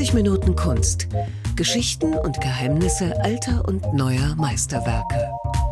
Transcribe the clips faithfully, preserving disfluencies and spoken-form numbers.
neunzig Minuten Kunst. Geschichten und Geheimnisse alter und neuer Meisterwerke.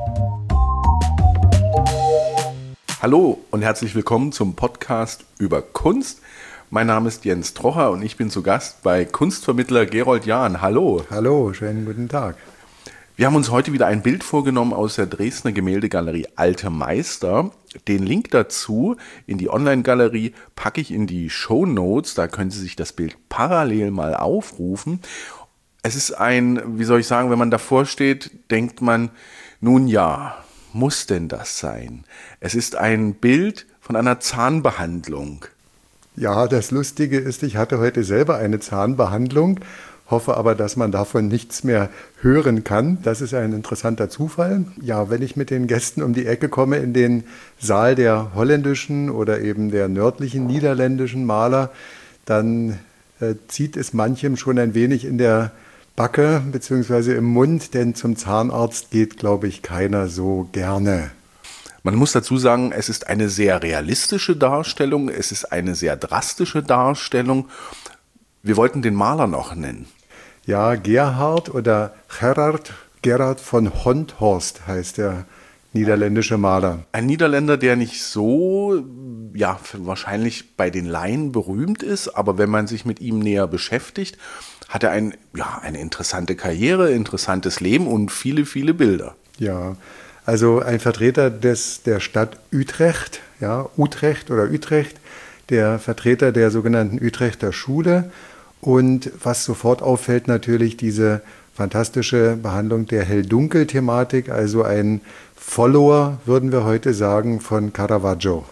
Hallo und herzlich willkommen zum Podcast über Kunst. Mein Name ist Jens Trocher und ich bin zu Gast bei Kunstvermittler Gerold Jahn. Hallo. Hallo, schönen guten Tag. Wir haben uns heute wieder ein Bild vorgenommen aus der Dresdner Gemäldegalerie Alte Meister. Den Link dazu in die Online-Galerie packe ich in die Shownotes. Da können Sie sich das Bild parallel mal aufrufen. Es ist ein, wie soll ich sagen, wenn man davor steht, denkt man, nun ja, muss denn das sein? Es ist ein Bild von einer Zahnbehandlung. Ja, das Lustige ist, ich hatte heute selber eine Zahnbehandlung, hoffe aber, dass man davon nichts mehr hören kann. Das ist ein interessanter Zufall. Ja, wenn ich mit den Gästen um die Ecke komme in den Saal der holländischen oder eben der nördlichen niederländischen Maler, dann äh, zieht es manchem schon ein wenig in der Backe bzw. im Mund, denn zum Zahnarzt geht, glaube ich, keiner so gerne. Man muss dazu sagen, es ist eine sehr realistische Darstellung, es ist eine sehr drastische Darstellung. Wir wollten den Maler noch nennen. Ja, Gerhard oder Gerard, Gerard von Honthorst heißt der niederländische Maler. Ein Niederländer, der nicht so, ja, wahrscheinlich bei den Laien berühmt ist, aber wenn man sich mit ihm näher beschäftigt, hat er ein, ja, eine interessante Karriere, interessantes Leben und viele, viele Bilder. Ja, also ein Vertreter des, der Stadt Utrecht, ja, Utrecht oder Utrecht, der Vertreter der sogenannten Utrechter Schule. Und was sofort auffällt, natürlich diese fantastische Behandlung der Hell-Dunkel-Thematik, also ein Follower, würden wir heute sagen, von Caravaggio.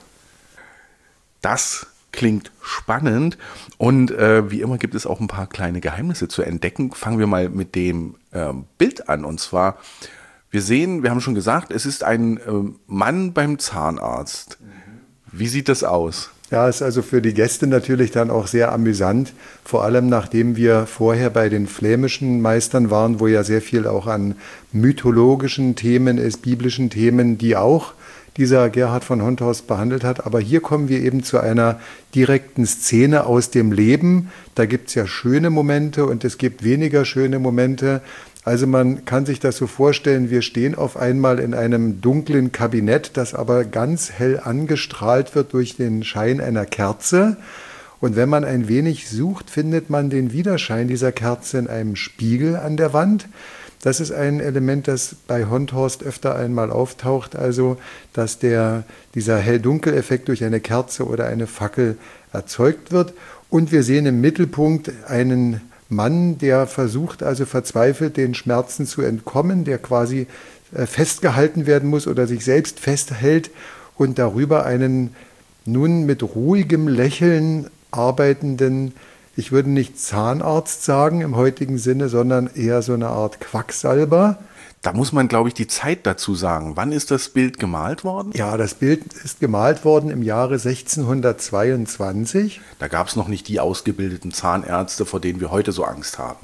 Das klingt spannend und äh, wie immer gibt es auch ein paar kleine Geheimnisse zu entdecken. Fangen wir mal mit dem äh, Bild an und zwar, wir sehen, wir haben schon gesagt, es ist ein äh, Mann beim Zahnarzt. Wie sieht das aus? Ja, ist also für die Gäste natürlich dann auch sehr amüsant, vor allem nachdem wir vorher bei den flämischen Meistern waren, wo ja sehr viel auch an mythologischen Themen ist, biblischen Themen, die auch dieser Gerhard von Honthorst behandelt hat. Aber hier kommen wir eben zu einer direkten Szene aus dem Leben. Da gibt es ja schöne Momente und es gibt weniger schöne Momente. Also man kann sich das so vorstellen, wir stehen auf einmal in einem dunklen Kabinett, das aber ganz hell angestrahlt wird durch den Schein einer Kerze. Und wenn man ein wenig sucht, findet man den Widerschein dieser Kerze in einem Spiegel an der Wand. Das ist ein Element, das bei Honthorst öfter einmal auftaucht, also dass der, dieser Hell-Dunkel-Effekt durch eine Kerze oder eine Fackel erzeugt wird. Und wir sehen im Mittelpunkt einen Mann, der versucht also verzweifelt den Schmerzen zu entkommen, der quasi festgehalten werden muss oder sich selbst festhält und darüber einen nun mit ruhigem Lächeln arbeitenden, ich würde nicht Zahnarzt sagen im heutigen Sinne, sondern eher so eine Art Quacksalber. Da muss man, glaube ich, die Zeit dazu sagen. Wann ist das Bild gemalt worden? Ja, das Bild ist gemalt worden im Jahre sechzehnhundertzweiundzwanzig. Da gab es noch nicht die ausgebildeten Zahnärzte, vor denen wir heute so Angst haben.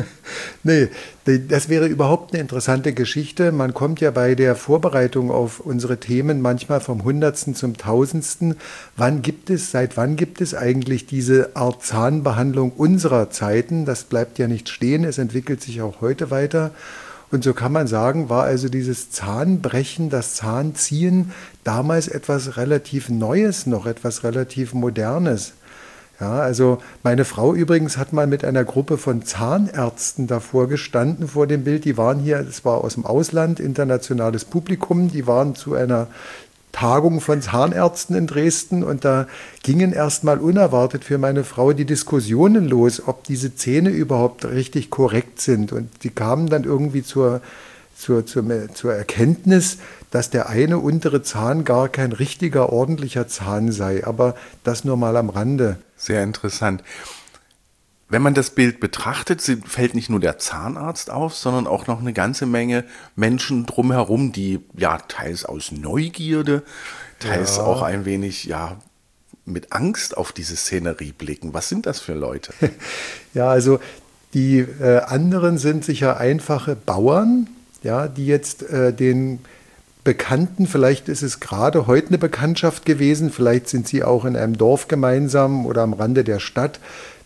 Nee, das wäre überhaupt eine interessante Geschichte. Man kommt ja bei der Vorbereitung auf unsere Themen manchmal vom Hundertsten zum Tausendsten. Wann gibt es, seit wann gibt es eigentlich diese Art Zahnbehandlung unserer Zeiten? Das bleibt ja nicht stehen, es entwickelt sich auch heute weiter. Und so kann man sagen, war also dieses Zahnbrechen, das Zahnziehen damals etwas relativ Neues, noch etwas relativ Modernes. Ja, also meine Frau übrigens hat mal mit einer Gruppe von Zahnärzten davor gestanden vor dem Bild. Die waren hier, das war aus dem Ausland, internationales Publikum, die waren zu einer Tagung von Zahnärzten in Dresden und da gingen erstmal unerwartet für meine Frau die Diskussionen los, ob diese Zähne überhaupt richtig korrekt sind. Und die kamen dann irgendwie zur, zur, zur, zur Erkenntnis, dass der eine untere Zahn gar kein richtiger, ordentlicher Zahn sei. Aber das nur mal am Rande. Sehr interessant. Wenn man das Bild betrachtet, fällt nicht nur der Zahnarzt auf, sondern auch noch eine ganze Menge Menschen drumherum, die ja teils aus Neugierde, teils ja. auch ein wenig ja mit Angst auf diese Szenerie blicken. Was sind das für Leute? Ja, also die äh, anderen sind sicher einfache Bauern, ja, die jetzt äh, den Bekannten, vielleicht ist es gerade heute eine Bekanntschaft gewesen, vielleicht sind sie auch in einem Dorf gemeinsam oder am Rande der Stadt,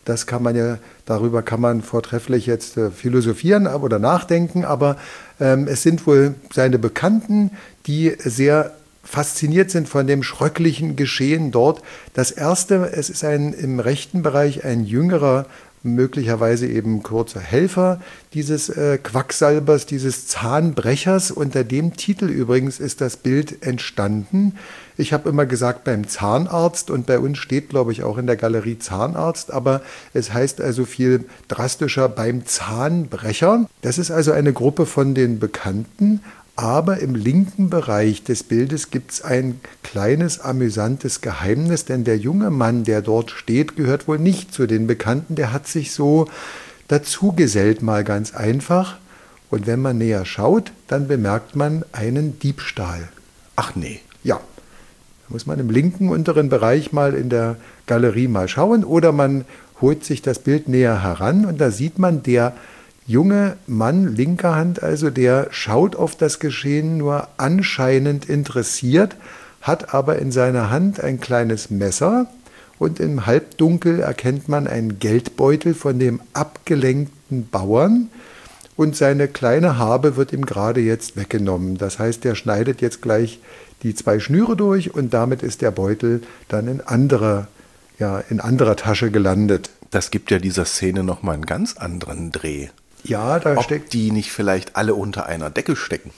Das kann man ja, darüber kann man vortrefflich jetzt äh, philosophieren oder nachdenken, aber ähm, es sind wohl seine Bekannten, die sehr fasziniert sind von dem schröcklichen Geschehen dort. Das erste, es ist ein im rechten Bereich ein jüngerer, möglicherweise eben kurzer Helfer dieses äh, Quacksalbers, dieses Zahnbrechers. Unter dem Titel übrigens ist das Bild entstanden. Ich habe immer gesagt beim Zahnarzt und bei uns steht, glaube ich, auch in der Galerie Zahnarzt, aber es heißt also viel drastischer beim Zahnbrecher. Das ist also eine Gruppe von den Bekannten. Aber im linken Bereich des Bildes gibt es ein kleines, amüsantes Geheimnis, denn der junge Mann, der dort steht, gehört wohl nicht zu den Bekannten. Der hat sich so dazugesellt, mal ganz einfach. Und wenn man näher schaut, dann bemerkt man einen Diebstahl. Ach nee. Ja, da muss man im linken unteren Bereich mal in der Galerie mal schauen oder man holt sich das Bild näher heran und da sieht man, der junge Mann, linker Hand also, der schaut auf das Geschehen nur anscheinend interessiert, hat aber in seiner Hand ein kleines Messer und im Halbdunkel erkennt man einen Geldbeutel von dem abgelenkten Bauern und seine kleine Habe wird ihm gerade jetzt weggenommen. Das heißt, er schneidet jetzt gleich die zwei Schnüre durch und damit ist der Beutel dann in anderer, ja, in anderer Tasche gelandet. Das gibt ja dieser Szene nochmal einen ganz anderen Dreh. Ja, da Ob steckt. die nicht vielleicht alle unter einer Decke stecken?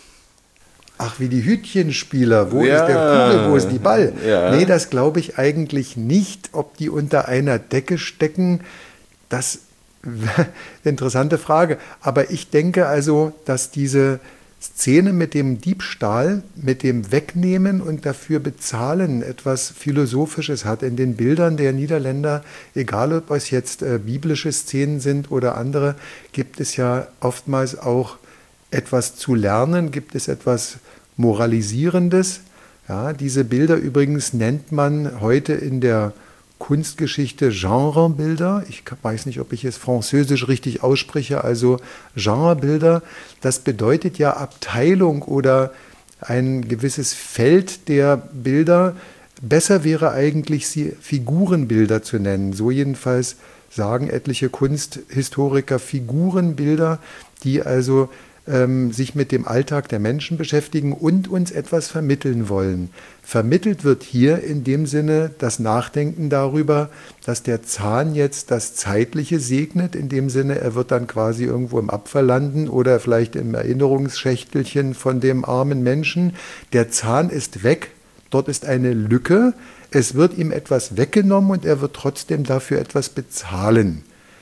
Ach, wie die Hütchenspieler. Wo Ja. ist der Kugel, wo ist die Ball? Ja. Nee, das glaube ich eigentlich nicht. Ob die unter einer Decke stecken, das interessante Frage. Aber ich denke also, dass diese Szene mit dem Diebstahl, mit dem Wegnehmen und dafür bezahlen etwas Philosophisches hat. In den Bildern der Niederländer, egal ob es jetzt äh, biblische Szenen sind oder andere, gibt es ja oftmals auch etwas zu lernen, gibt es etwas Moralisierendes. Ja, diese Bilder übrigens nennt man heute in der Kunstgeschichte Genrebilder. Ich weiß nicht, ob ich es französisch richtig ausspreche, also Genrebilder. Das bedeutet ja Abteilung oder ein gewisses Feld der Bilder. Besser wäre eigentlich, sie Figurenbilder zu nennen. So jedenfalls sagen etliche Kunsthistoriker Figurenbilder, die also ähm, sich mit dem Alltag der Menschen beschäftigen und uns etwas vermitteln wollen. Vermittelt wird hier in dem Sinne das Nachdenken darüber, dass der Zahn jetzt das Zeitliche segnet, in dem Sinne, er wird dann quasi irgendwo im Abfall landen oder vielleicht im Erinnerungsschächtelchen von dem armen Menschen. Der Zahn ist weg, dort ist eine Lücke, es wird ihm etwas weggenommen und er wird trotzdem dafür etwas bezahlen.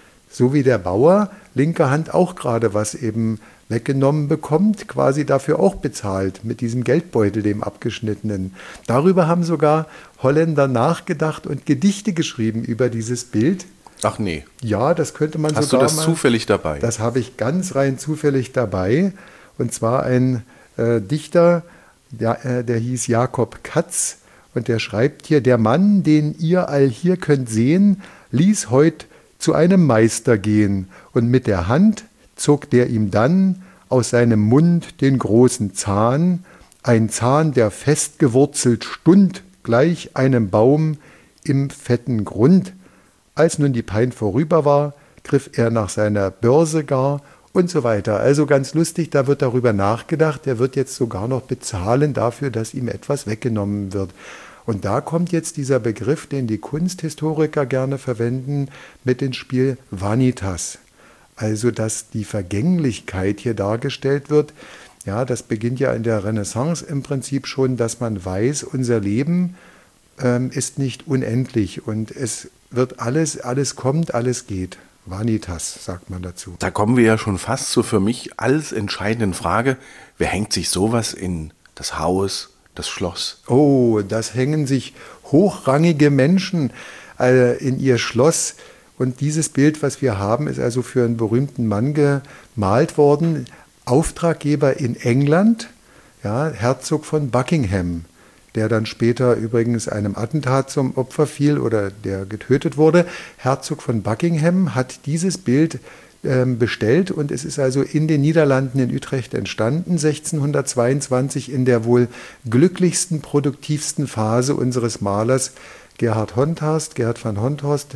So wie der Bauer linker Hand auch gerade was eben weggenommen bekommt, quasi dafür auch bezahlt, mit diesem Geldbeutel, dem abgeschnittenen. Darüber haben sogar Holländer nachgedacht und Gedichte geschrieben über dieses Bild. Ach nee. Ja, das könnte man Hast sogar du das mal, zufällig dabei? Das habe ich ganz rein zufällig dabei. Und zwar ein äh, Dichter, der, äh, der hieß Jakob Katz. Und der schreibt hier, der Mann, den ihr all hier könnt sehen, ließ heut zu einem Meister gehen. Und mit der Hand zog der ihm dann aus seinem Mund den großen Zahn, ein Zahn, der fest gewurzelt stund, gleich einem Baum im fetten Grund. Als nun die Pein vorüber war, griff er nach seiner Börse gar und so weiter. Also ganz lustig, da wird darüber nachgedacht, der wird jetzt sogar noch bezahlen dafür, dass ihm etwas weggenommen wird. Und da kommt jetzt dieser Begriff, den die Kunsthistoriker gerne verwenden, mit ins Spiel, Vanitas. Also, dass die Vergänglichkeit hier dargestellt wird. Ja, das beginnt ja in der Renaissance im Prinzip schon, dass man weiß, unser Leben ähm, ist nicht unendlich und es wird alles, alles kommt, alles geht. Vanitas, sagt man dazu. Da kommen wir ja schon fast zur für mich alles entscheidenden Frage, wer hängt sich sowas in das Haus, das Schloss? Oh, das hängen sich hochrangige Menschen äh, in ihr Schloss. Und dieses Bild, was wir haben, ist also für einen berühmten Mann gemalt worden. Auftraggeber in England, ja, Herzog von Buckingham, der dann später übrigens einem Attentat zum Opfer fiel oder der getötet wurde. Herzog von Buckingham hat dieses Bild äh, bestellt und es ist also in den Niederlanden in Utrecht entstanden, sechzehnhundertzweiundzwanzig, in der wohl glücklichsten, produktivsten Phase unseres Malers Gerhard Honthorst, Gerhard van Honthorst,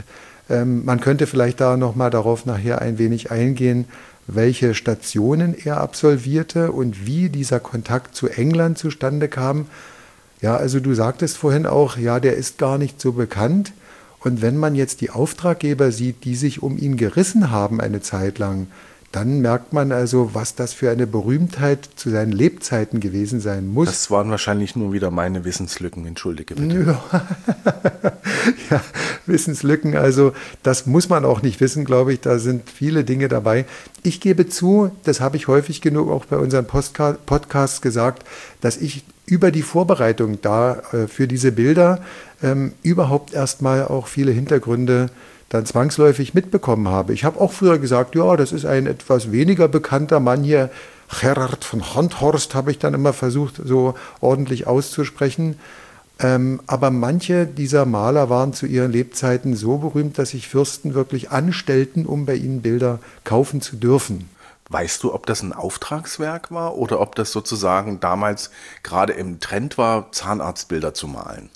Ähm, man könnte vielleicht da nochmal darauf nachher ein wenig eingehen, welche Stationen er absolvierte und wie dieser Kontakt zu England zustande kam. Ja, also du sagtest vorhin auch, ja, der ist gar nicht so bekannt. Und wenn man jetzt die Auftraggeber sieht, die sich um ihn gerissen haben eine Zeit lang, dann merkt man also, was das für eine Berühmtheit zu seinen Lebzeiten gewesen sein muss. Das waren wahrscheinlich nur wieder meine Wissenslücken, entschuldige bitte. Ja, ja, Wissenslücken, also das muss man auch nicht wissen, glaube ich, da sind viele Dinge dabei. Ich gebe zu, das habe ich häufig genug auch bei unseren Postka- Podcasts gesagt, dass ich über die Vorbereitung da äh, für diese Bilder ähm, überhaupt erstmal auch viele Hintergründe dann zwangsläufig mitbekommen habe. Ich habe auch früher gesagt, ja, das ist ein etwas weniger bekannter Mann hier. Gerhard von Honthorst habe ich dann immer versucht, so ordentlich auszusprechen. Ähm, aber manche dieser Maler waren zu ihren Lebzeiten so berühmt, dass sich Fürsten wirklich anstellten, um bei ihnen Bilder kaufen zu dürfen. Weißt du, ob das ein Auftragswerk war oder ob das sozusagen damals gerade im Trend war, Zahnarztbilder zu malen?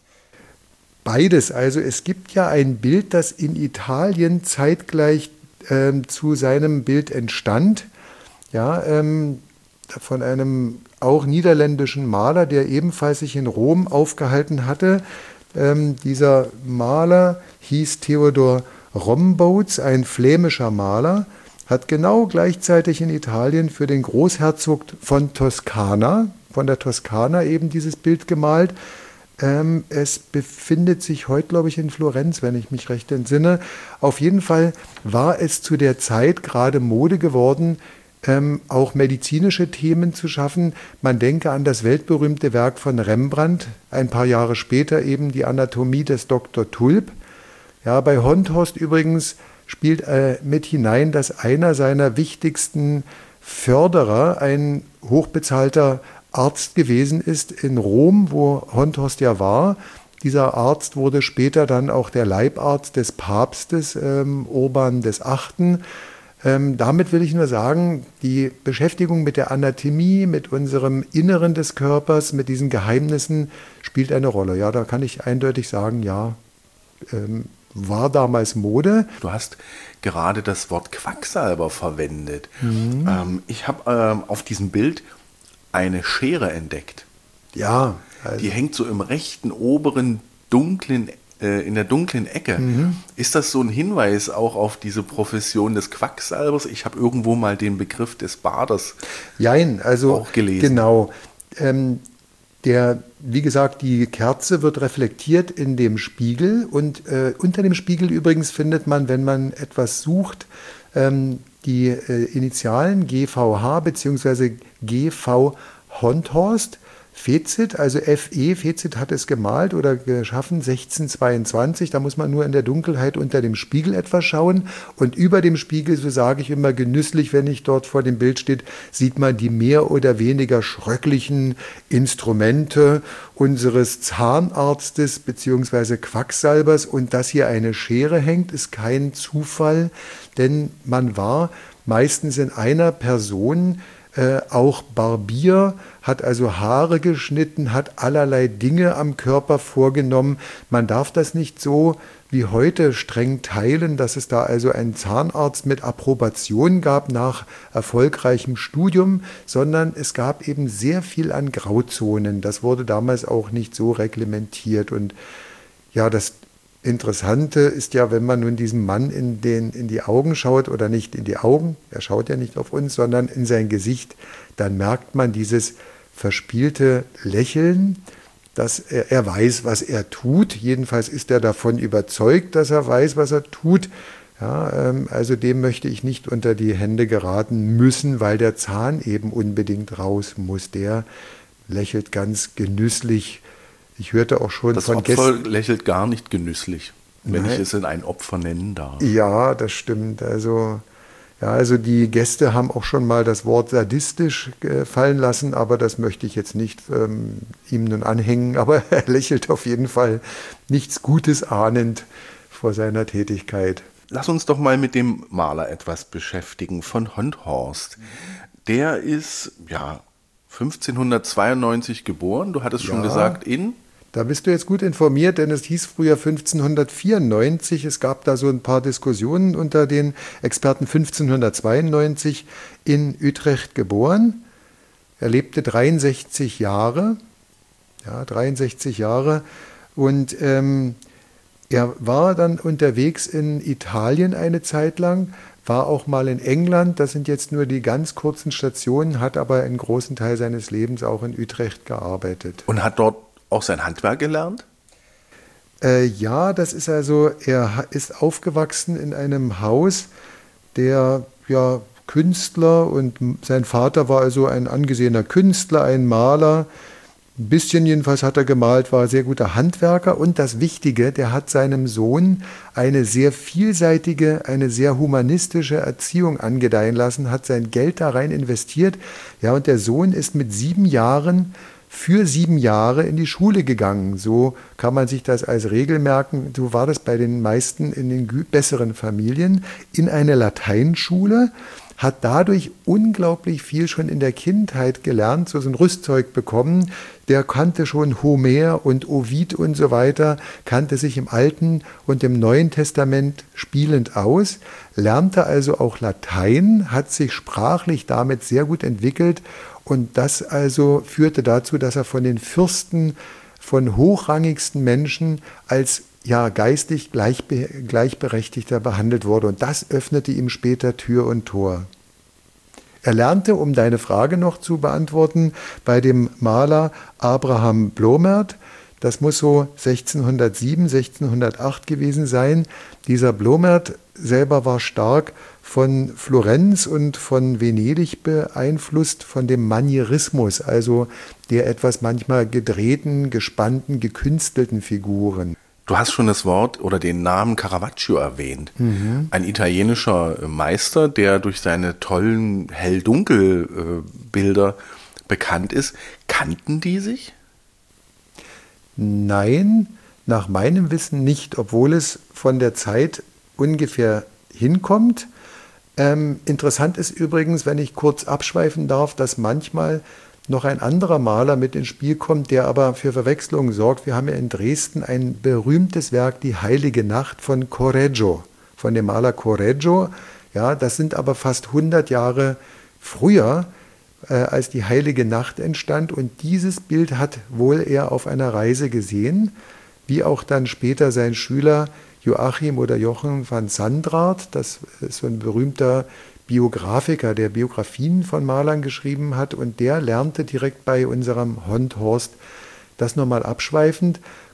Beides. Also es gibt ja ein Bild, das in Italien zeitgleich ähm, zu seinem Bild entstand. Ja, ähm, von einem auch niederländischen Maler, der ebenfalls sich in Rom aufgehalten hatte. Ähm, dieser Maler hieß Theodor Rombouts, ein flämischer Maler, hat genau gleichzeitig in Italien für den Großherzog von Toskana, von der Toskana eben dieses Bild gemalt. Ähm, es befindet sich heute, glaube ich, in Florenz, wenn ich mich recht entsinne. Auf jeden Fall war es zu der Zeit gerade Mode geworden, ähm, auch medizinische Themen zu schaffen. Man denke an das weltberühmte Werk von Rembrandt, ein paar Jahre später eben die Anatomie des Doktor Tulp. Ja, bei Honthorst übrigens spielt äh, mit hinein, dass einer seiner wichtigsten Förderer ein hochbezahlter Arzt gewesen ist in Rom, wo Honthorst ja war. Dieser Arzt wurde später dann auch der Leibarzt des Papstes ähm, Urban des Achten. Ähm, damit will ich nur sagen, die Beschäftigung mit der Anatomie, mit unserem Inneren des Körpers, mit diesen Geheimnissen spielt eine Rolle. Ja, da kann ich eindeutig sagen, ja, ähm, war damals Mode. Du hast gerade das Wort Quacksalber verwendet. Mhm. Ähm, ich habe ähm, auf diesem Bild eine Schere entdeckt. Ja. Also die hängt so im rechten oberen dunklen, äh, in der dunklen Ecke. Mhm. Ist das so ein Hinweis auch auf diese Profession des Quacksalbers? Ich habe irgendwo mal den Begriff des Baders Jein, also auch gelesen. Genau. Ähm, der, wie gesagt, die Kerze wird reflektiert in dem Spiegel und äh, unter dem Spiegel übrigens findet man, wenn man etwas sucht, ähm, die äh, Initialen G V H bzw. G V Honthorst. Fezit, also F E, Fezit hat es gemalt oder geschaffen, sechzehnhundertzweiundzwanzig, da muss man nur in der Dunkelheit unter dem Spiegel etwas schauen und über dem Spiegel, so sage ich immer genüsslich, wenn ich dort vor dem Bild stehe, sieht man die mehr oder weniger schröcklichen Instrumente unseres Zahnarztes bzw. Quacksalbers und dass hier eine Schere hängt, ist kein Zufall, denn man war meistens in einer Person Äh, auch Barbier, hat also Haare geschnitten, hat allerlei Dinge am Körper vorgenommen. Man darf das nicht so wie heute streng teilen, dass es da also einen Zahnarzt mit Approbation gab nach erfolgreichem Studium, sondern es gab eben sehr viel an Grauzonen. Das wurde damals auch nicht so reglementiert. Und ja, das Interessante ist ja, wenn man nun diesem Mann in, den, in die Augen schaut oder nicht in die Augen, er schaut ja nicht auf uns, sondern in sein Gesicht, dann merkt man dieses verspielte Lächeln, dass er, er weiß, was er tut. Jedenfalls ist er davon überzeugt, dass er weiß, was er tut. Ja, ähm, also dem möchte ich nicht unter die Hände geraten müssen, weil der Zahn eben unbedingt raus muss. Der lächelt ganz genüsslich. Ich hörte auch schon das von Opfer Gästen. lächelt gar nicht genüsslich, wenn Nein. ich es in ein Opfer nennen darf. Ja, das stimmt. Also, ja, also die Gäste haben auch schon mal das Wort sadistisch äh, fallen lassen, aber das möchte ich jetzt nicht ähm, ihm nun anhängen. Aber er lächelt auf jeden Fall nichts Gutes ahnend vor seiner Tätigkeit. Lass uns doch mal mit dem Maler etwas beschäftigen, von Honthorst. Der ist, ja, fünfzehnhundertzweiundneunzig geboren, du hattest schon Ja. gesagt, in? Da bist du jetzt gut informiert, denn es hieß früher fünfzehnhundertvierundneunzig. Es gab da so ein paar Diskussionen unter den Experten. fünfzehnhundertzweiundneunzig in Utrecht geboren. Er lebte dreiundsechzig Jahre. Ja, dreiundsechzig Jahre. Und ähm, er war dann unterwegs in Italien eine Zeit lang, war auch mal in England. Das sind jetzt nur die ganz kurzen Stationen, hat aber einen großen Teil seines Lebens auch in Utrecht gearbeitet. Und hat dort auch sein Handwerk gelernt? Äh, ja, das ist also, er ist aufgewachsen in einem Haus, der ja Künstler, und sein Vater war also ein angesehener Künstler, ein Maler. Ein bisschen jedenfalls hat er gemalt, war ein sehr guter Handwerker. Und das Wichtige, der hat seinem Sohn eine sehr vielseitige, eine sehr humanistische Erziehung angedeihen lassen, hat sein Geld da rein investiert. Ja, und der Sohn ist mit sieben Jahren für sieben Jahre in die Schule gegangen. So kann man sich das als Regel merken. So war das bei den meisten in den besseren Familien. In eine Lateinschule, hat dadurch unglaublich viel schon in der Kindheit gelernt, so ein Rüstzeug bekommen. Der kannte schon Homer und Ovid und so weiter, kannte sich im Alten und im Neuen Testament spielend aus, lernte also auch Latein, hat sich sprachlich damit sehr gut entwickelt. Und das also führte dazu, dass er von den Fürsten, von hochrangigsten Menschen als ja geistig gleichbe- gleichberechtigter behandelt wurde. Und das öffnete ihm später Tür und Tor. Er lernte, um deine Frage noch zu beantworten, bei dem Maler Abraham Blomert. Das muss so sechzehnhundertsieben, sechzehnhundertacht gewesen sein. Dieser Blomert selber war stark von Florenz und von Venedig beeinflusst, von dem Manierismus, also der etwas manchmal gedrehten, gespannten, gekünstelten Figuren. Du hast schon das Wort oder den Namen Caravaggio erwähnt. Mhm. Ein italienischer Meister, der durch seine tollen Hell-Dunkel-Bilder bekannt ist. Kannten die sich? Nein, nach meinem Wissen nicht, obwohl es von der Zeit ungefähr hinkommt. Ähm, interessant ist übrigens, wenn ich kurz abschweifen darf, dass manchmal noch ein anderer Maler mit ins Spiel kommt, der aber für Verwechslungen sorgt. Wir haben ja in Dresden ein berühmtes Werk, die Heilige Nacht von Correggio, von dem Maler Correggio. Ja, das sind aber fast hundert Jahre früher, äh, als die Heilige Nacht entstand. Und dieses Bild hat wohl er auf einer Reise gesehen, wie auch dann später sein Schüler Joachim oder Jochen van Sandrart. Das ist so ein berühmter Biografiker, der Biografien von Malern geschrieben hat, und der lernte direkt bei unserem Honthorst. Das nochmal abschweifend.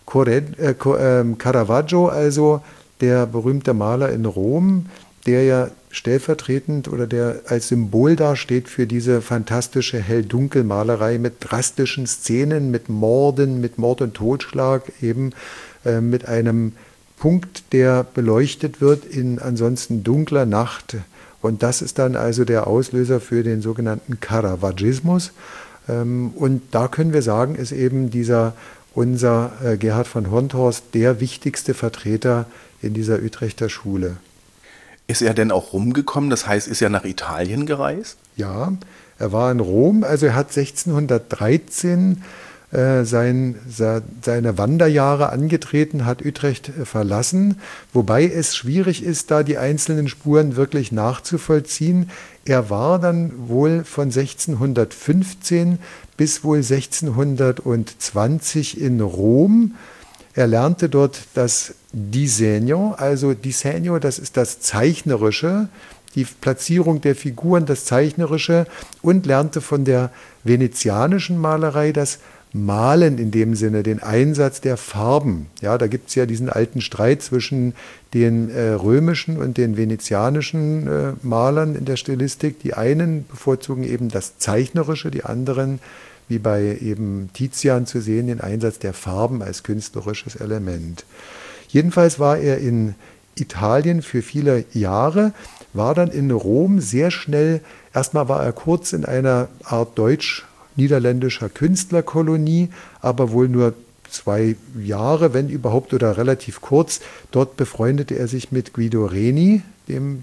Caravaggio, also der berühmte Maler in Rom, der ja stellvertretend oder der als Symbol dasteht für diese fantastische Hell-Dunkel-Malerei mit drastischen Szenen, mit Morden, mit Mord und Totschlag, eben äh, mit einem Punkt, der beleuchtet wird in ansonsten dunkler Nacht. Und das ist dann also der Auslöser für den sogenannten Caravaggismus. Und da können wir sagen, ist eben dieser unser Gerhard von Honthorst der wichtigste Vertreter in dieser Utrechter Schule. Ist er denn auch rumgekommen? Das heißt, ist er nach Italien gereist? Ja, er war in Rom. Also er hat sechzehnhundertdreizehn äh, sein, seine Wanderjahre angetreten, hat Utrecht äh, verlassen, wobei es schwierig ist, da die einzelnen Spuren wirklich nachzuvollziehen. Er war dann wohl von sechzehnhundertfünfzehn bis wohl sechzehnhundertzwanzig in Rom. Er lernte dort das Disegno, also Disegno, das ist das Zeichnerische, die Platzierung der Figuren, das Zeichnerische, und lernte von der venezianischen Malerei das Malen in dem Sinne, den Einsatz der Farben. Ja, da gibt es ja diesen alten Streit zwischen den äh, römischen und den venezianischen äh, Malern in der Stilistik. Die einen bevorzugen eben das Zeichnerische, die anderen, wie bei eben Tizian zu sehen, den Einsatz der Farben als künstlerisches Element. Jedenfalls war er in Italien für viele Jahre, war dann in Rom sehr schnell, erstmal war er kurz in einer Art deutsch-niederländischer Künstlerkolonie, aber wohl nur zwei Jahre, wenn überhaupt, oder relativ kurz. Dort befreundete er sich mit Guido Reni, dem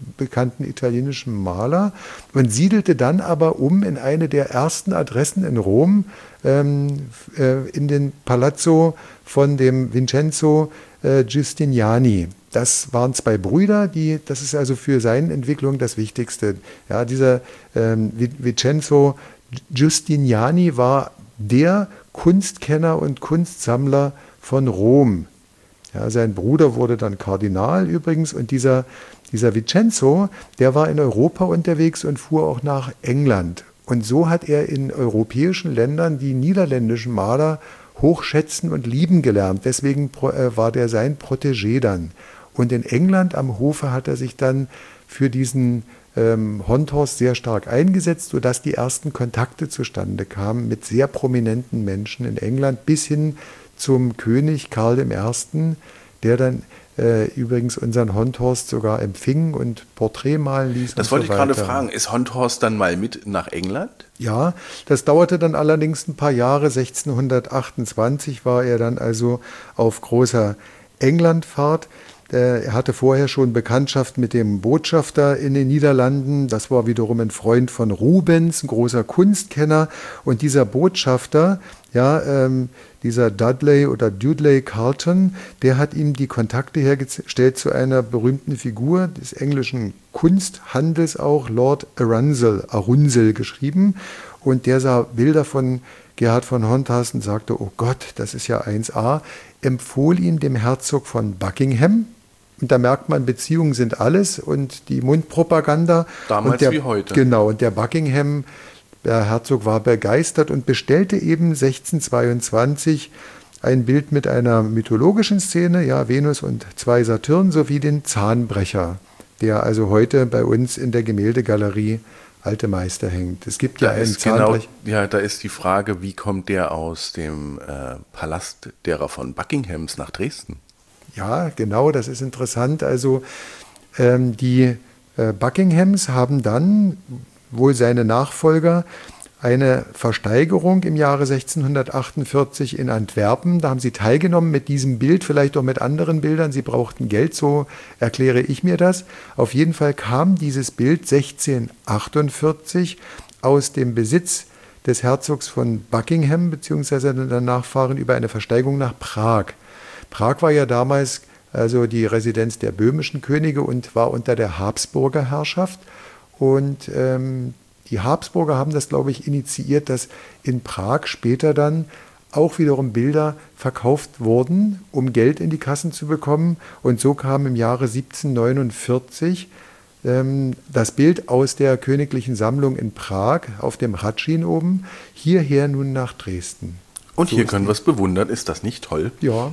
bekannten italienischen Maler und siedelte dann aber um in eine der ersten Adressen in Rom, ähm, äh, in den Palazzo von dem Vincenzo äh, Giustiniani. Das waren zwei Brüder, die, das ist also für seine Entwicklung das Wichtigste. Ja, dieser ähm, Vincenzo Giustiniani war der Kunstkenner und Kunstsammler von Rom. Ja, sein Bruder wurde dann Kardinal übrigens und dieser, dieser Vincenzo, der war in Europa unterwegs und fuhr auch nach England. Und so hat er in europäischen Ländern die niederländischen Maler hochschätzen und lieben gelernt. Deswegen äh, war der sein Protégé dann. Und in England am Hofe hat er sich dann für diesen ähm, Honthorst sehr stark eingesetzt, sodass die ersten Kontakte zustande kamen mit sehr prominenten Menschen in England bis hin zum König Karl der Erste., der dann äh, übrigens unseren Honthorst sogar empfing und Porträt malen ließ. Das wollte ich gerade fragen. Ist Honthorst dann mal mit nach England? Ja, das dauerte dann allerdings ein paar Jahre. sechzehnhundertachtundzwanzig war er dann also auf großer Englandfahrt. Er hatte vorher schon Bekanntschaft mit dem Botschafter in den Niederlanden. Das war wiederum ein Freund von Rubens, ein großer Kunstkenner. Und dieser Botschafter, ja, ähm, dieser Dudley oder Dudley Carleton, der hat ihm die Kontakte hergestellt zu einer berühmten Figur des englischen Kunsthandels auch, Lord Arundel, Arundel geschrieben. Und der sah Bilder von Gerhard von Honthorst und sagte, oh Gott, das ist ja eins a, empfohl ihn dem Herzog von Buckingham. Und da merkt man, Beziehungen sind alles und die Mundpropaganda. Damals der, wie heute. Genau, und der Buckingham, der Herzog war begeistert und bestellte eben sechzehnhundertzweiundzwanzig ein Bild mit einer mythologischen Szene, ja, Venus und zwei Saturn, sowie den Zahnbrecher, der also heute bei uns in der Gemäldegalerie Alte Meister hängt. Es gibt ja einen Zahnbrecher. Genau, ja, da ist die Frage, wie kommt der aus dem äh, Palast derer von Buckinghams nach Dresden? Ja, genau, das ist interessant. Also ähm, die äh, Buckinghams haben dann, wohl seine Nachfolger, eine Versteigerung im Jahre sechzehnhundertachtundvierzig in Antwerpen. Da haben sie teilgenommen mit diesem Bild, vielleicht auch mit anderen Bildern. Sie brauchten Geld, so erkläre ich mir das. Auf jeden Fall kam dieses Bild sechzehnhundertachtundvierzig aus dem Besitz des Herzogs von Buckingham bzw. der Nachfahren über eine Versteigerung nach Prag. Prag war ja damals also die Residenz der böhmischen Könige und war unter der Habsburger Herrschaft. Und ähm, die Habsburger haben das, glaube ich, initiiert, dass in Prag später dann auch wiederum Bilder verkauft wurden, um Geld in die Kassen zu bekommen. Und so kam im Jahre siebzehnhundertneunundvierzig ähm, das Bild aus der königlichen Sammlung in Prag auf dem Hradschin oben hierher nun nach Dresden. Und So hier ist können die- wir es bewundern. Ist das nicht toll? Ja,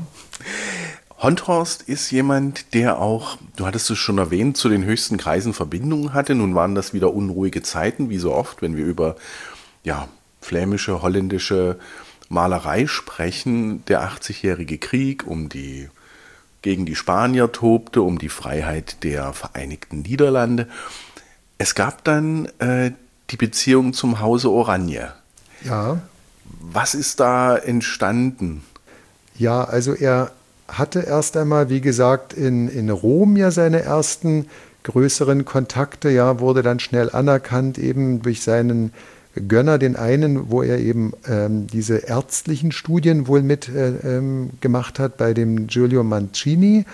Honthorst ist jemand, der auch, du hattest es schon erwähnt, zu den höchsten Kreisen Verbindungen hatte. Nun waren das wieder unruhige Zeiten, wie so oft, wenn wir über ja, flämische, holländische Malerei sprechen. Der achtzigjährige Krieg um die, gegen die Spanier tobte, um die Freiheit der Vereinigten Niederlande. Es gab dann äh, die Beziehung zum Hause Oranje. ja. Was ist da entstanden? Ja, also er hatte erst einmal, wie gesagt, in, in Rom ja seine ersten größeren Kontakte, ja, wurde dann schnell anerkannt, eben durch seinen Gönner, den einen, wo er eben ähm, diese ärztlichen Studien wohl mit äh, ähm, gemacht hat, bei dem Giulio Mancini,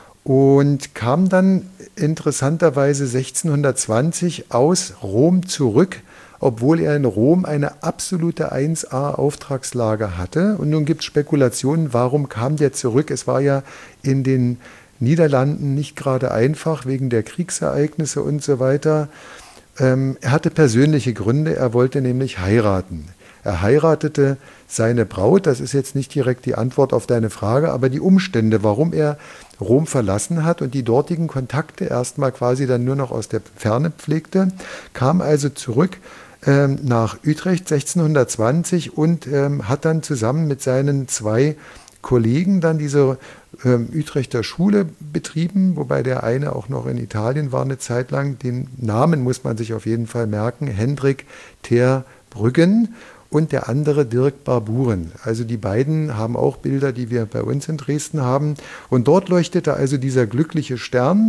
und kam dann interessanterweise sechzehnhundertzwanzig aus Rom zurück, obwohl er in Rom eine absolute eins a Auftragslage hatte. Und nun gibt es Spekulationen, warum kam der zurück? Es war ja in den Niederlanden nicht gerade einfach, wegen der Kriegsereignisse und so weiter. Ähm, er hatte persönliche Gründe, er wollte nämlich heiraten. Er heiratete seine Braut, das ist jetzt nicht direkt die Antwort auf deine Frage, aber die Umstände, warum er Rom verlassen hat und die dortigen Kontakte erstmal quasi dann nur noch aus der Ferne pflegte, kam also zurück ähm, nach Utrecht sechzehnhundertzwanzig und ähm, hat dann zusammen mit seinen zwei Kollegen dann diese ähm, Utrechter Schule betrieben, wobei der eine auch noch in Italien war eine Zeit lang. Den Namen muss man sich auf jeden Fall merken, Hendrik ter Bruggen. Und der andere Dirk Barburen. Also die beiden haben auch Bilder, die wir bei uns in Dresden haben. Und dort leuchtete also dieser glückliche Stern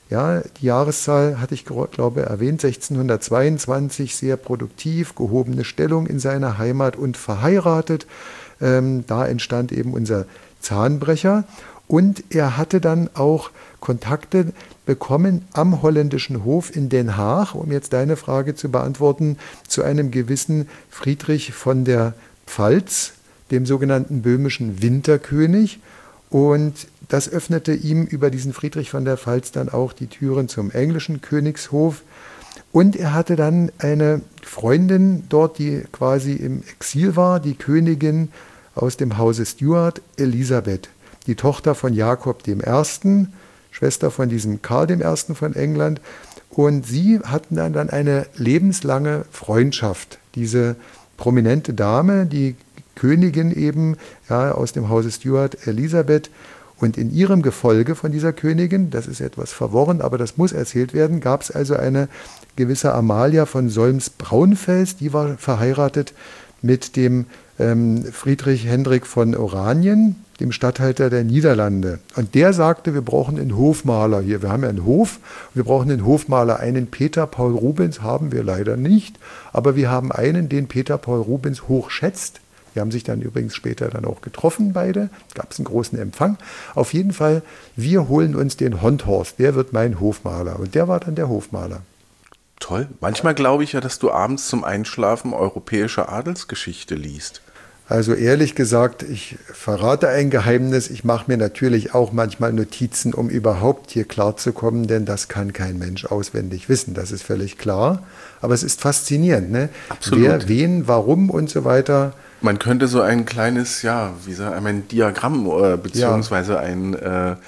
Ja, die Jahreszahl hatte ich, glaube ich, erwähnt, sechzehnhundertzweiundzwanzig, sehr produktiv, gehobene Stellung in seiner Heimat und verheiratet. Ähm, da entstand eben unser Zahnbrecher. Und er hatte dann auch Kontakte bekommen am holländischen Hof in Den Haag, um jetzt deine Frage zu beantworten, zu einem gewissen Friedrich von der Pfalz, dem sogenannten böhmischen Winterkönig. Und das öffnete ihm über diesen Friedrich von der Pfalz dann auch die Türen zum englischen Königshof. Und er hatte dann eine Freundin dort, die quasi im Exil war, die Königin aus dem Hause Stuart, Elisabeth, die Tochter von Jakob dem Ersten, Schwester von diesem Karl dem Ersten von England. Und sie hatten dann, dann eine lebenslange Freundschaft. Diese prominente Dame, die Königin eben, ja, aus dem Hause Stuart, Elisabeth. Und in ihrem Gefolge von dieser Königin, das ist etwas verworren, aber das muss erzählt werden, gab es also eine gewisse Amalia von Solms-Braunfels, die war verheiratet mit dem ähm, Friedrich Hendrik von Oranien, dem Statthalter der Niederlande. Und der sagte, wir brauchen einen Hofmaler hier. Wir haben ja einen Hof, wir brauchen einen Hofmaler. Einen Peter Paul Rubens haben wir leider nicht, aber wir haben einen, den Peter Paul Rubens hoch schätzt. Die haben sich dann übrigens später dann auch getroffen, beide. Gab es einen großen Empfang. Auf jeden Fall, wir holen uns den Honthorst. Der wird mein Hofmaler. Und der war dann der Hofmaler. Toll. Manchmal glaube ich ja, dass du abends zum Einschlafen europäische Adelsgeschichte liest. Also ehrlich gesagt, ich verrate ein Geheimnis. Ich mache mir natürlich auch manchmal Notizen, um überhaupt hier klarzukommen, denn das kann kein Mensch auswendig wissen. Das ist völlig klar. Aber es ist faszinierend, ne? Absolut. Wer, wen, warum und so weiter. Man könnte so ein kleines, ja, wie sagt man, ein Diagramm äh, beziehungsweise ja. ein äh,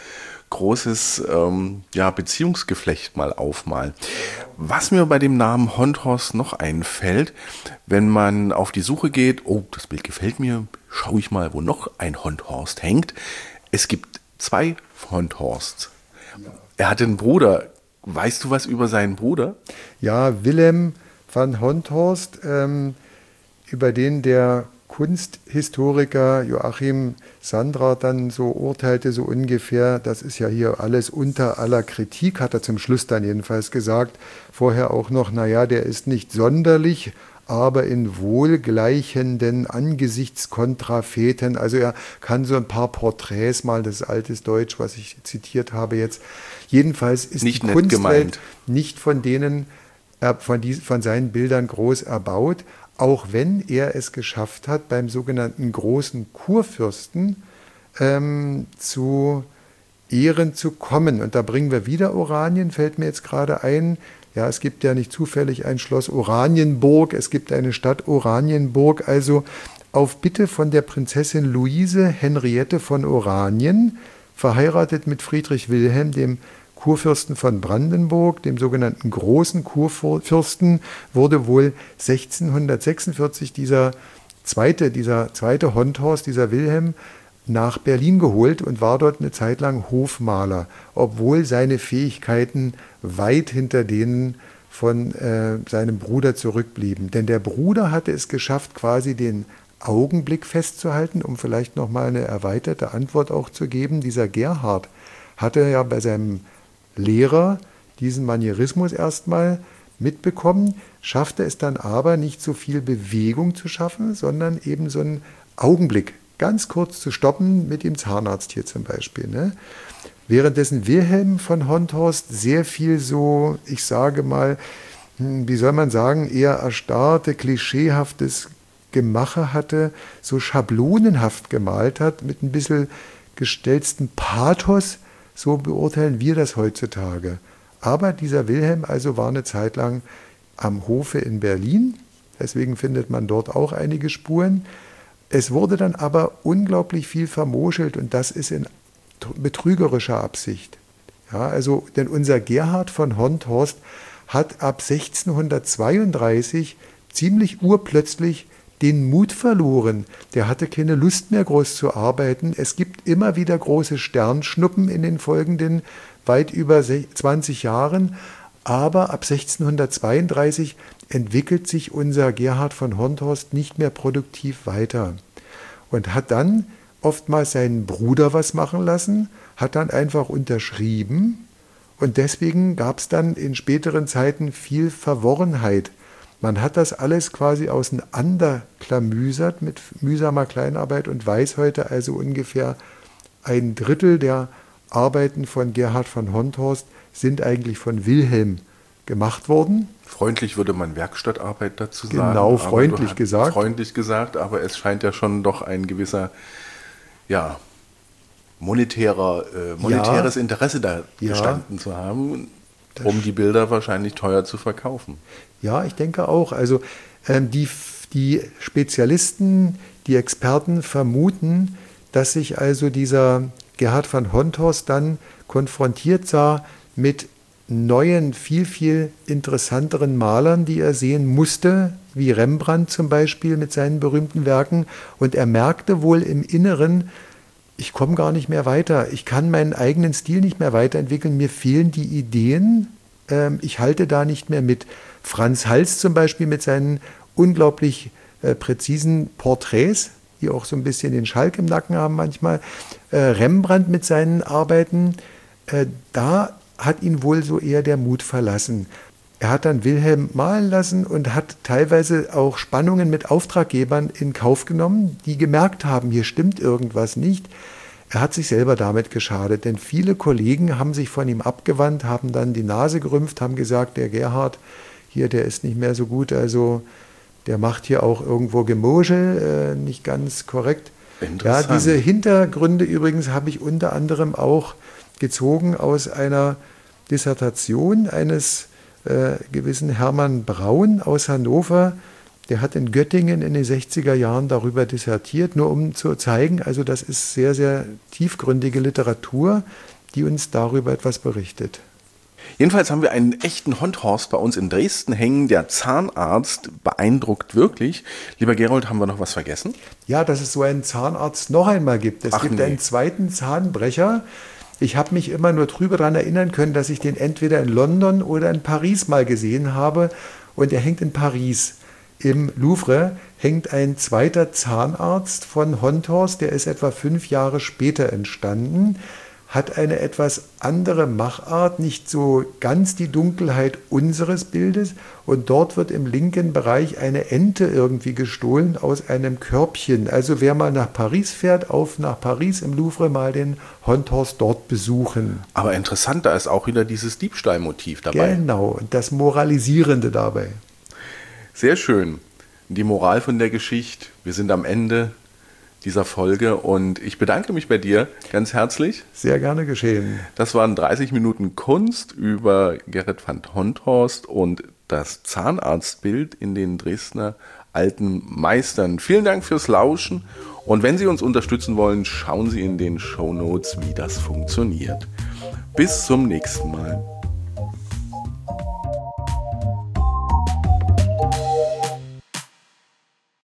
großes ähm, ja, Beziehungsgeflecht mal aufmalen. Was mir bei dem Namen Honthorst noch einfällt, wenn man auf die Suche geht, oh, das Bild gefällt mir, schaue ich mal, wo noch ein Honthorst hängt. Es gibt zwei Honthorsts. Ja. Er hatte einen Bruder. Weißt du was über seinen Bruder? Ja, Willem van Honthorst, ähm, über den der Kunsthistoriker Joachim Sandrart dann so urteilte, so ungefähr, das ist ja hier alles unter aller Kritik, hat er zum Schluss dann jedenfalls gesagt. Vorher auch noch, naja, der ist nicht sonderlich, aber in wohlgleichenden Angesichtskontрафeten. Also er kann so ein paar Porträts mal, das ist altes Deutsch, was ich zitiert habe jetzt. Jedenfalls ist nicht die Kunstwelt nicht von denen, von, die, von seinen Bildern groß erbaut, auch wenn er es geschafft hat, beim sogenannten großen Kurfürsten ähm, zu Ehren zu kommen. Und da bringen wir wieder Oranien, fällt mir jetzt gerade ein. Ja, es gibt ja nicht zufällig ein Schloss Oranienburg, es gibt eine Stadt Oranienburg. Also auf Bitte von der Prinzessin Luise Henriette von Oranien, verheiratet mit Friedrich Wilhelm, dem Kurfürsten von Brandenburg, dem sogenannten großen Kurfürsten, wurde wohl sechzehnhundertsechsundvierzig dieser zweite, dieser zweite Honthorst, dieser Wilhelm, nach Berlin geholt und war dort eine Zeit lang Hofmaler, obwohl seine Fähigkeiten weit hinter denen von äh, seinem Bruder zurückblieben. Denn der Bruder hatte es geschafft, quasi den Augenblick festzuhalten, um vielleicht nochmal eine erweiterte Antwort auch zu geben. Dieser Gerhard hatte ja bei seinem Lehrer diesen Manierismus erstmal mitbekommen, schaffte es dann aber nicht so viel Bewegung zu schaffen, sondern eben so einen Augenblick ganz kurz zu stoppen mit dem Zahnarzt hier zum Beispiel. Ne? Währenddessen Wilhelm von Honthorst sehr viel so, ich sage mal, wie soll man sagen, eher erstarrte, klischeehaftes Gemache hatte, so schablonenhaft gemalt hat, mit ein bisschen gestellten Pathos. So beurteilen wir das heutzutage. Aber dieser Wilhelm also war eine Zeit lang am Hofe in Berlin. Deswegen findet man dort auch einige Spuren. Es wurde dann aber unglaublich viel vermoschelt und das ist in betrügerischer Absicht. Ja, also, denn unser Gerhard von Honthorst hat ab sechzehnhundertzweiunddreißig ziemlich urplötzlich den Mut verloren. Der hatte keine Lust mehr groß zu arbeiten. Es gibt immer wieder große Sternschnuppen in den folgenden weit über zwanzig Jahren. Aber ab sechzehnhundertzweiunddreißig entwickelt sich unser Gerhard von Honthorst nicht mehr produktiv weiter. Und hat dann oftmals seinen Bruder was machen lassen, hat dann einfach unterschrieben Und deswegen gab es dann in späteren Zeiten viel Verworrenheit. Man hat das alles quasi auseinanderklamüsert mit mühsamer Kleinarbeit und weiß heute also ungefähr ein Drittel der Arbeiten von Gerhard von Honthorst sind eigentlich von Wilhelm gemacht worden. Freundlich würde man Werkstattarbeit dazu sagen. Genau, freundlich aber gesagt. Freundlich gesagt, aber es scheint ja schon doch ein gewisser, ja, monetärer, äh, monetäres ja, Interesse da ja, gestanden zu haben, um die Bilder wahrscheinlich teuer zu verkaufen. Ja, ich denke auch. Also ähm, die, die Spezialisten, die Experten vermuten, dass sich also dieser Gerhard von Honthorst dann konfrontiert sah mit neuen, viel, viel interessanteren Malern, die er sehen musste, wie Rembrandt zum Beispiel mit seinen berühmten Werken. Und er merkte wohl im Inneren, ich komme gar nicht mehr weiter, ich kann meinen eigenen Stil nicht mehr weiterentwickeln, mir fehlen die Ideen, ähm, ich halte da nicht mehr mit. Franz Hals zum Beispiel mit seinen unglaublich äh, präzisen Porträts, die auch so ein bisschen den Schalk im Nacken haben manchmal. Äh, Rembrandt mit seinen Arbeiten, äh, da hat ihn wohl so eher der Mut verlassen. Er hat dann Wilhelm malen lassen und hat teilweise auch Spannungen mit Auftraggebern in Kauf genommen, die gemerkt haben, hier stimmt irgendwas nicht. Er hat sich selber damit geschadet, denn viele Kollegen haben sich von ihm abgewandt, haben dann die Nase gerümpft, haben gesagt, der Gerhard hier, der ist nicht mehr so gut, also der macht hier auch irgendwo Gemurschel, äh, nicht ganz korrekt. Ja, diese Hintergründe übrigens habe ich unter anderem auch gezogen aus einer Dissertation eines äh, gewissen Hermann Braun aus Hannover. Der hat in Göttingen in den sechziger Jahren darüber dissertiert, nur um zu zeigen, also das ist sehr, sehr tiefgründige Literatur, die uns darüber etwas berichtet. Jedenfalls haben wir einen echten Honthorst bei uns in Dresden hängen. Der Zahnarzt beeindruckt wirklich. Lieber Gerold, haben wir noch was vergessen? Ja, dass es so einen Zahnarzt noch einmal gibt. Es Ach, gibt nee. einen zweiten Zahnbrecher. Ich habe mich immer nur drüber daran erinnern können, dass ich den entweder in London oder in Paris mal gesehen habe. Und er hängt in Paris. Im Louvre hängt ein zweiter Zahnarzt von Honthorst. Der ist etwa fünf Jahre später entstanden. Hat eine etwas andere Machart, nicht so ganz die Dunkelheit unseres Bildes. Und dort wird im linken Bereich eine Ente irgendwie gestohlen aus einem Körbchen. Also wer mal nach Paris fährt, auf nach Paris im Louvre mal den Honthorst dort besuchen. Aber interessant, da ist auch wieder dieses Diebstahlmotiv dabei. Genau, und das Moralisierende dabei. Sehr schön. Die Moral von der Geschichte. Wir sind am Ende dieser Folge und ich bedanke mich bei dir ganz herzlich. Sehr gerne geschehen. Das waren dreißig Minuten Kunst über Gerrit van Honthorst und das Zahnarztbild in den Dresdner alten Meistern. Vielen Dank fürs Lauschen und wenn Sie uns unterstützen wollen, schauen Sie in den Shownotes, wie das funktioniert. Bis zum nächsten Mal.